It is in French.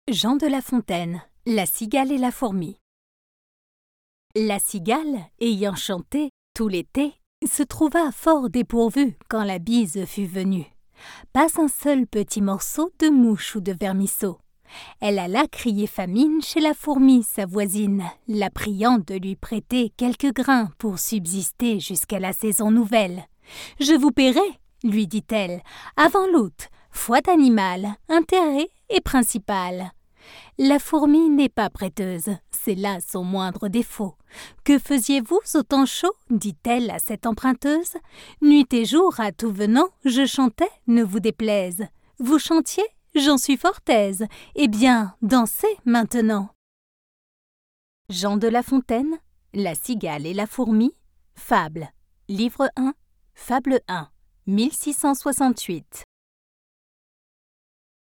Jean de La Fontaine, la cigale et la fourmi. La cigale, ayant chanté tout l'été, se trouva fort dépourvue quand la bise fut venue. Pas un seul petit morceau de mouche ou de vermisseau. Elle alla crier famine chez la fourmi, sa voisine, la priant de lui prêter quelques grains pour subsister jusqu'à la saison nouvelle. « Je vous paierai, lui dit-elle, avant l'août, foi d'animal, intérêt et principal. » La fourmi n'est pas prêteuse, c'est là son moindre défaut. « Que faisiez-vous au temps chaud ?» dit-elle à cette emprunteuse. « Nuit et jour, à tout venant, je chantais, ne vous déplaise. Vous chantiez, j'en suis fort aise. Eh bien, dansez maintenant. » Jean de La Fontaine, la cigale et la fourmi, Fable, livre 1, Fable 1, 1668.